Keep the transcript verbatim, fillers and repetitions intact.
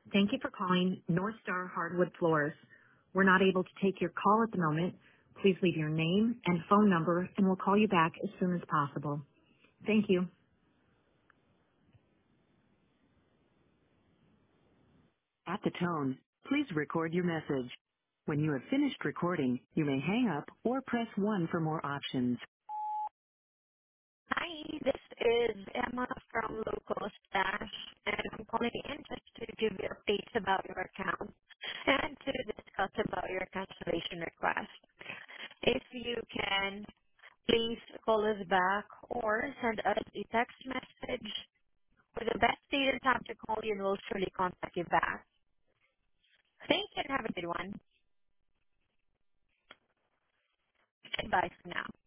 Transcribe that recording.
Thank you for calling North Star Hardwood Floors. We're not able to take your call at the moment. Please leave your name and phone number, and we'll call you back as soon as possible. Thank you. At the tone, please record your message. When you have finished recording, you may hang up or press one for more options. Hi, this is Emma from Local Stash, and I'm calling in just to give you updates about your account and to discuss about your cancellation request. If you can, please call us back or send us a text message with the best date and time to call you, and we'll surely contact you back. Thank you and have a good one. Goodbye for now.